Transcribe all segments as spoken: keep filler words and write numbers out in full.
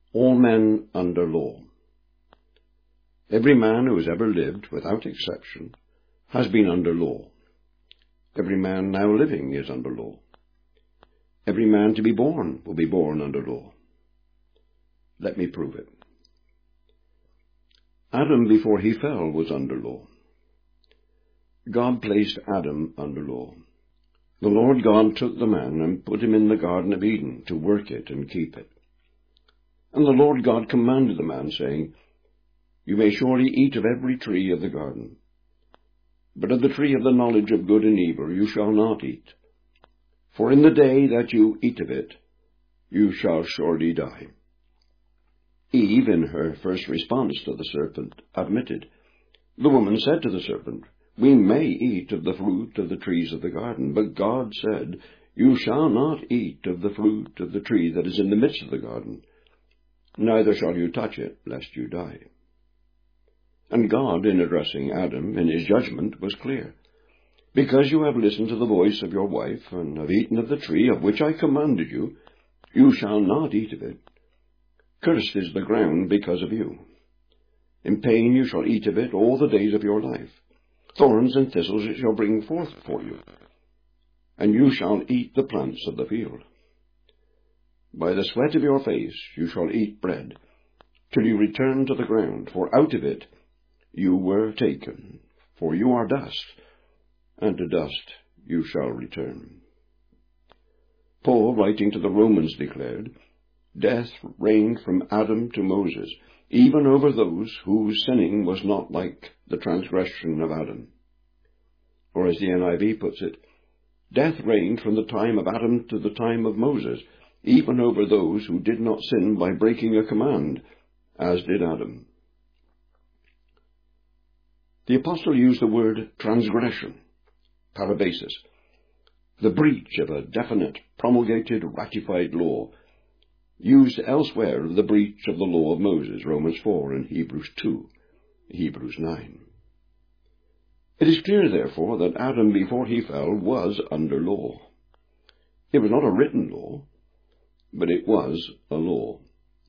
all men under law. Every man who has ever lived, without exception, has been under law. Every man now living is under law. Every man to be born will be born under law. Let me prove it. Adam, before he fell, was under law. God placed Adam under law. The Lord God took the man and put him in the Garden of Eden to work it and keep it. And the Lord God commanded the man, saying, You may surely eat of every tree of the garden, but of the tree of the knowledge of good and evil you shall not eat. For in the day that you eat of it, you shall surely die. Eve, in her first response to the serpent, admitted. The woman said to the serpent, We may eat of the fruit of the trees of the garden, but God said, You shall not eat of the fruit of the tree that is in the midst of the garden, neither shall you touch it, lest you die. And God, in addressing Adam in his judgment, was clear. Because you have listened to the voice of your wife, and have eaten of the tree of which I commanded you, you shall not eat of it. Cursed is the ground because of you. In pain you shall eat of it all the days of your life. Thorns and thistles it shall bring forth for you, and you shall eat the plants of the field. By the sweat of your face you shall eat bread, till you return to the ground, for out of it you were taken, for you are dust, and to dust you shall return. Paul, writing to the Romans, declared, Death reigned from Adam to Moses, even over those whose sinning was not like the transgression of Adam. Or as the N I V puts it, Death reigned from the time of Adam to the time of Moses, even over those who did not sin by breaking a command, as did Adam. The apostle used the word transgression, parabasis, the breach of a definite, promulgated, ratified law, used elsewhere of the breach of the law of Moses, Romans four and Hebrews two, Hebrews nine. It is clear, therefore, that Adam, before he fell, was under law. It was not a written law, but it was a law.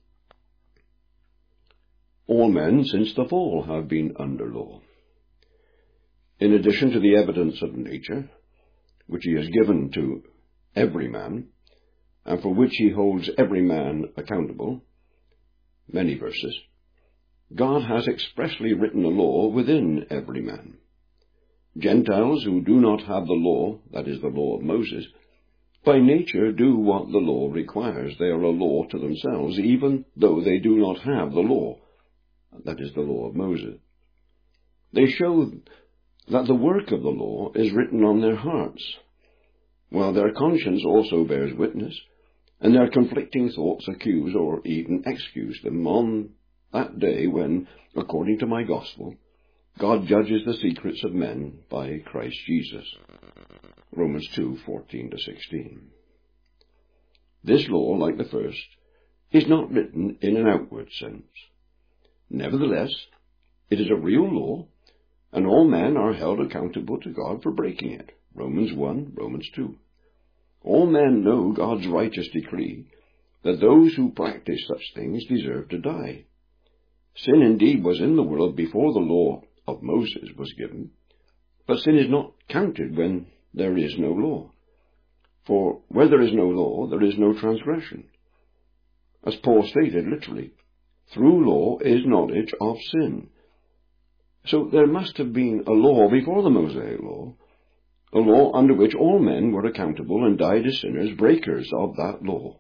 All men since the fall have been under law. In addition to the evidence of nature, which he has given to every man, and for which he holds every man accountable, many verses, God has expressly written a law within every man. Gentiles who do not have the law, that is the law of Moses, by nature do what the law requires. They are a law to themselves, even though they do not have the law, that is the law of Moses. They show that the work of the law is written on their hearts, while their conscience also bears witness, and their conflicting thoughts accuse or even excuse them on that day when, according to my gospel, God judges the secrets of men by Christ Jesus. Romans two, fourteen to sixteen. This law, like the first, is not written in an outward sense. Nevertheless, it is a real law, and all men are held accountable to God for breaking it. Romans one, Romans two. All men know God's righteous decree that those who practice such things deserve to die. Sin indeed was in the world before the law of Moses was given, but sin is not counted when there is no law. For where there is no law, there is no transgression. As Paul stated literally, through law is knowledge of sin. So there must have been a law before the Mosaic law, a law under which all men were accountable and died as sinners, breakers of that law.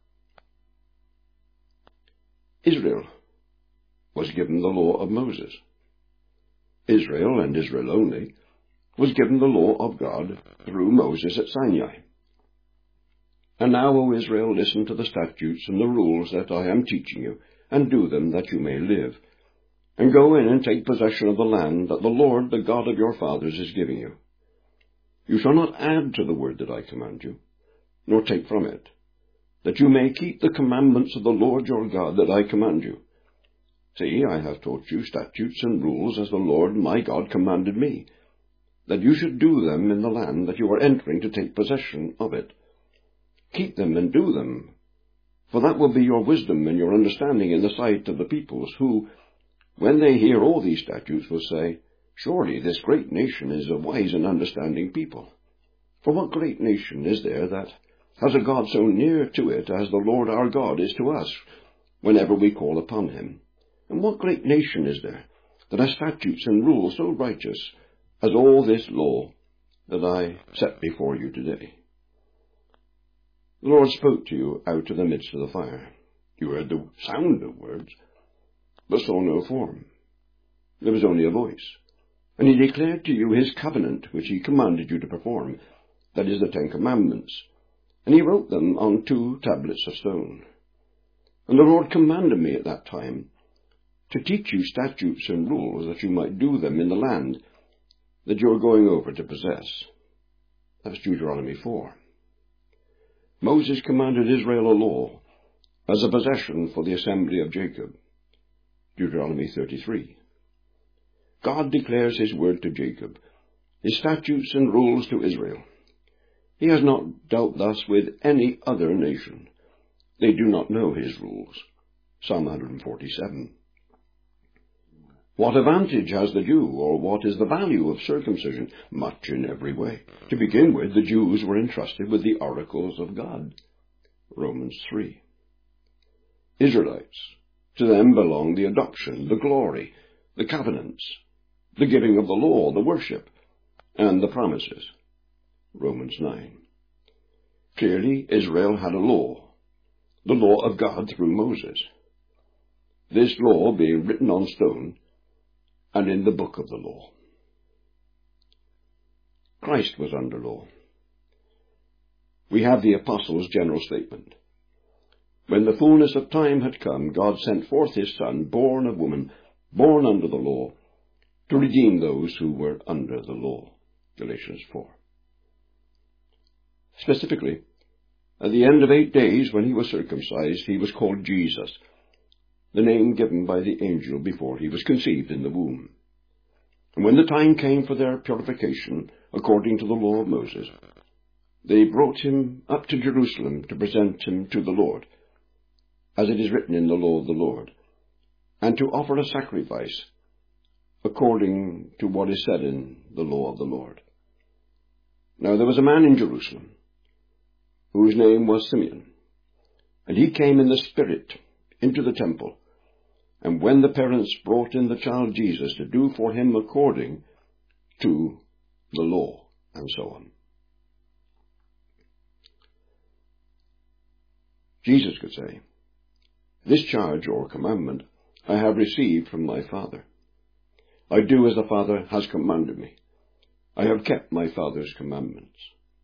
Israel was given the law of Moses. Israel, and Israel only, was given the law of God through Moses at Sinai. And now, O Israel, listen to the statutes and the rules that I am teaching you, and do them that you may live. And go in and take possession of the land that the Lord, the God of your fathers, is giving you. You shall not add to the word that I command you, nor take from it, that you may keep the commandments of the Lord your God that I command you. See, I have taught you statutes and rules as the Lord my God commanded me, that you should do them in the land that you are entering to take possession of it. Keep them and do them, For that will be your wisdom and your understanding in the sight of the peoples, who, when they hear all these statutes, will say, Surely this great nation is a wise and understanding people. For what great nation is there that has a God so near to it as the Lord our God is to us, whenever we call upon him? And what great nation is there that has statutes and rules so righteous as all this law that I set before you today? The Lord spoke to you out of the midst of the fire. You heard the sound of words, but saw no form. There was only a voice. And he declared to you his covenant, which he commanded you to perform, that is, the Ten Commandments. And he wrote them on two tablets of stone. And the Lord commanded me at that time to teach you statutes and rules, that you might do them in the land that you are going over to possess. That's Deuteronomy four. Moses commanded Israel a law as a possession for the assembly of Jacob. Deuteronomy thirty-three. God declares his word to Jacob, his statutes and rules to Israel. He has not dealt thus with any other nation. They do not know his rules. Psalm one forty-seven. What advantage has the Jew, or what is the value of circumcision? Much in every way. To begin with, the Jews were entrusted with the oracles of God. Romans three. Israelites, to them belong the adoption, the glory, the covenants, the giving of the law, the worship, and the promises. Romans nine. Clearly, Israel had a law, the law of God through Moses. This law being written on stone and in the book of the law. Christ was under law. We have the Apostles' general statement. When the fullness of time had come, God sent forth his Son, born of woman, born under the law, to redeem those who were under the law. Galatians four. Specifically, at the end of eight days when he was circumcised, he was called Jesus, the name given by the angel before he was conceived in the womb. And when the time came for their purification, according to the law of Moses, they brought him up to Jerusalem to present him to the Lord, as it is written in the law of the Lord, and to offer a sacrifice, according to what is said in the law of the Lord. Now there was a man in Jerusalem, whose name was Simeon, and he came in the Spirit into the temple. And when the parents brought in the child Jesus to do for him according to the law, and so on. Jesus could say, This charge or commandment I have received from my Father. I do as the Father has commanded me. I have kept my Father's commandments.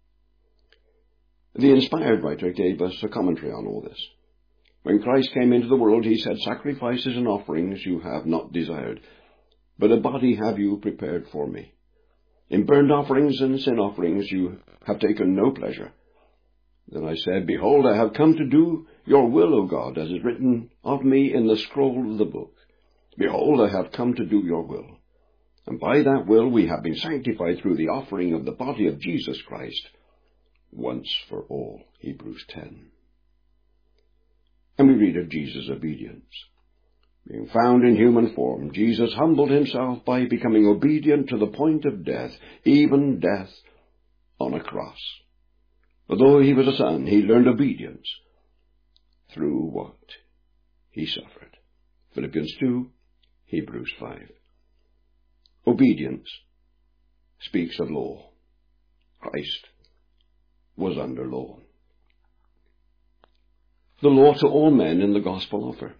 The inspired writer gave us a commentary on all this. When Christ came into the world, he said, Sacrifices and offerings you have not desired, but a body have you prepared for me. In burnt offerings and sin offerings you have taken no pleasure. Then I said, Behold, I have come to do your will, O God, as is written of me in the scroll of the book. Behold, I have come to do your will. And by that will we have been sanctified through the offering of the body of Jesus Christ, once for all. Hebrews ten. And we read of Jesus' obedience. Being found in human form, Jesus humbled himself by becoming obedient to the point of death, even death on a cross. Although he was a son, he learned obedience through what he suffered. Philippians two, Hebrews five. Obedience speaks of law. Christ was under law. The law to all men in the gospel offer.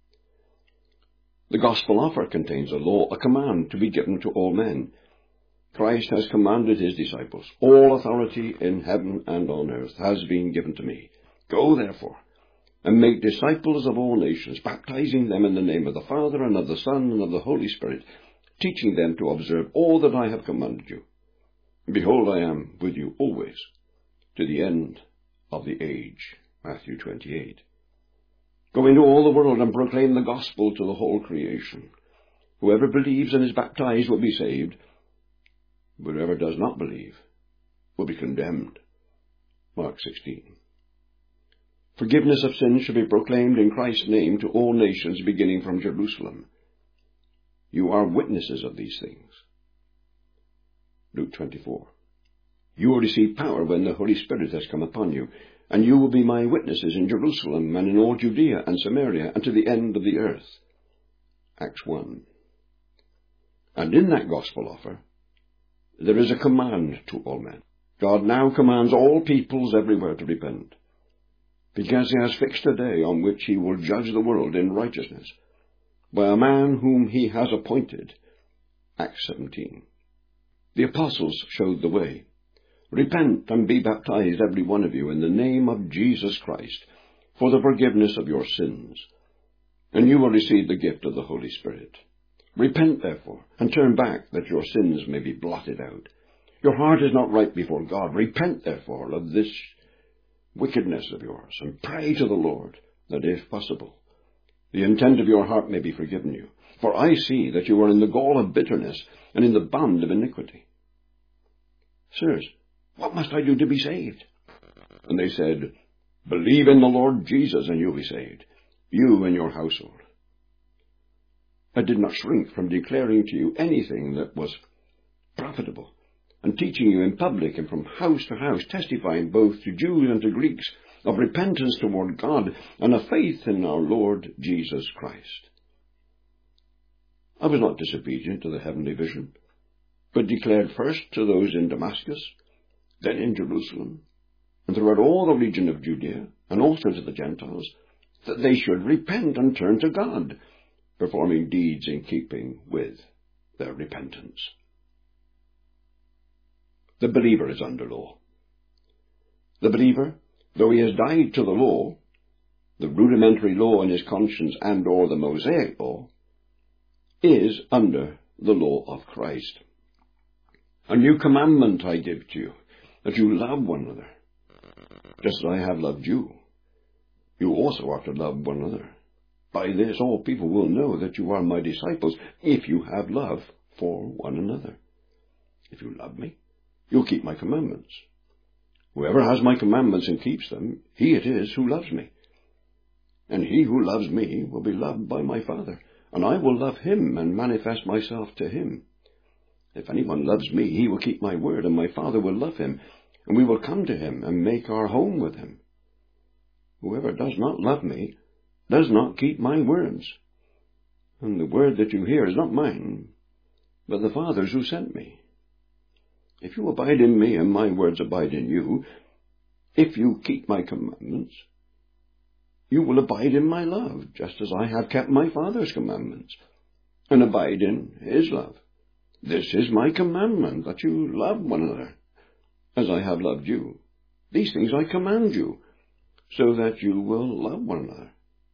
The gospel offer contains a law, a command to be given to all men. Christ has commanded his disciples, All authority in heaven and on earth has been given to me. Go, therefore, and make disciples of all nations, baptizing them in the name of the Father and of the Son and of the Holy Spirit, teaching them to observe all that I have commanded you. Behold, I am with you always, to the end of the age. Matthew twenty-eight. Go into all the world and proclaim the gospel to the whole creation. Whoever believes and is baptized will be saved. But whoever does not believe will be condemned. Mark sixteen. Forgiveness of sins shall be proclaimed in Christ's name to all nations, beginning from Jerusalem. You are witnesses of these things. Luke twenty-four. You will receive power when the Holy Spirit has come upon you, and you will be my witnesses in Jerusalem and in all Judea and Samaria and to the end of the earth. Acts one. And in that gospel offer, there is a command to all men. God now commands all peoples everywhere to repent, because he has fixed a day on which he will judge the world in righteousness, by a man whom he has appointed. Acts seventeen. The apostles showed the way. Repent and be baptized, every one of you, in the name of Jesus Christ, for the forgiveness of your sins, and you will receive the gift of the Holy Spirit. Repent, therefore, and turn back, that your sins may be blotted out. Your heart is not right before God. Repent, therefore, of this wickedness of yours, and pray to the Lord, that, if possible, the intent of your heart may be forgiven you. For I see that you are in the gall of bitterness, and in the bond of iniquity. Sirs, what must I do to be saved? And they said, Believe in the Lord Jesus, and you'll be saved, you and your household. I did not shrink from declaring to you anything that was profitable, and teaching you in public and from house to house, testifying both to Jews and to Greeks of repentance toward God and of faith in our Lord Jesus Christ. I was not disobedient to the heavenly vision, but declared first to those in Damascus, then in Jerusalem, and throughout all the region of Judea, and also to the Gentiles, that they should repent and turn to God, performing deeds in keeping with their repentance. The believer is under law. The believer, though he has died to the law, the rudimentary law in his conscience and or the Mosaic law, is under the law of Christ. A new commandment I give to you, that you love one another, just as I have loved you. You also are to love one another. By this all people will know that you are my disciples, if you have love for one another. If you love me, you'll keep my commandments. Whoever has my commandments and keeps them, he it is who loves me. And he who loves me will be loved by my Father, and I will love him and manifest myself to him. If anyone loves me, he will keep my word, and my Father will love him, and we will come to him and make our home with him. Whoever does not love me does not keep my words. And the word that you hear is not mine, but the Father's who sent me. If you abide in me and my words abide in you, if you keep my commandments, you will abide in my love, just as I have kept my Father's commandments, and abide in his love. This is my commandment, that you love one another, as I have loved you. These things I command you, so that you will love one another.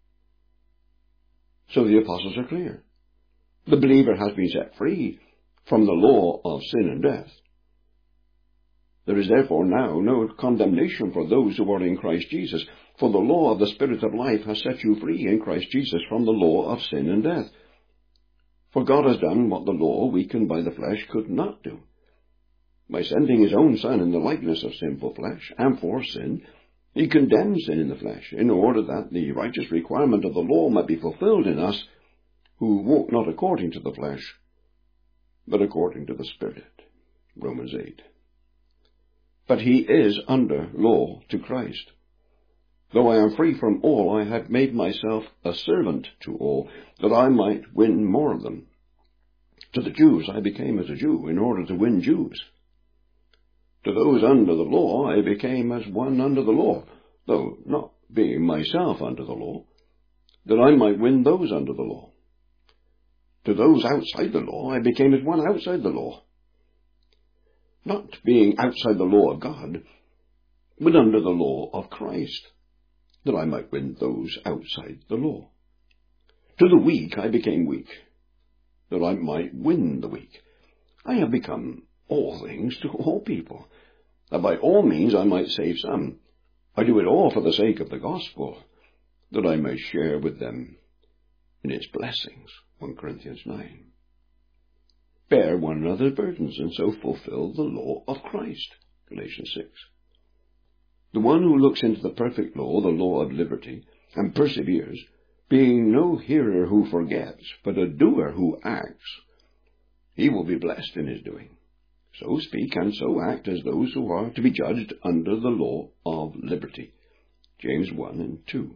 So the apostles are clear. The believer has been set free from the law of sin and death. There is therefore now no condemnation for those who are in Christ Jesus, for the law of the Spirit of life has set you free in Christ Jesus from the law of sin and death. For God has done what the law, weakened by the flesh, could not do. By sending his own Son in the likeness of sinful flesh, and for sin, he condemned sin in the flesh, in order that the righteous requirement of the law might be fulfilled in us, who walk not according to the flesh, but according to the Spirit. Romans eight. But he is under law to Christ. Though I am free from all, I have made myself a servant to all, that I might win more of them. To the Jews I became as a Jew, in order to win Jews. To those under the law I became as one under the law, though not being myself under the law, that I might win those under the law. To those outside the law I became as one outside the law, not being outside the law of God, but under the law of Christ, that I might win those outside the law. To the weak I became weak, that I might win the weak. I have become all things to all people, that by all means I might save some. I do it all for the sake of the gospel, that I may share with them in its blessings. First Corinthians nine. Bear one another's burdens, and so fulfill the law of Christ. Galatians six. The one who looks into the perfect law, the law of liberty, and perseveres, being no hearer who forgets, but a doer who acts, he will be blessed in his doing. So speak and so act as those who are to be judged under the law of liberty. James one and two.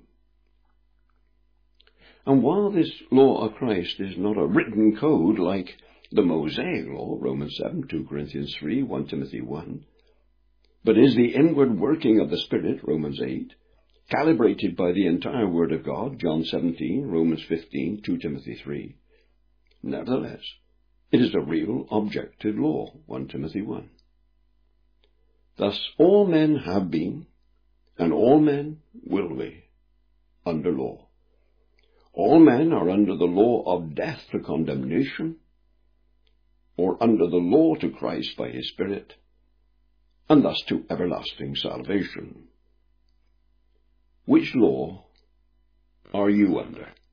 And while this law of Christ is not a written code like the Mosaic law, Romans seven, two Corinthians three, First Timothy one, but is the inward working of the Spirit, Romans eight, calibrated by the entire Word of God, John seventeen, Romans fifteen, Second Timothy three, nevertheless, it is a real objective law, First Timothy one. Thus all men have been, and all men will be, under law. All men are under the law of death to condemnation, or under the law to Christ by his Spirit, and thus to everlasting salvation. Which law are you under?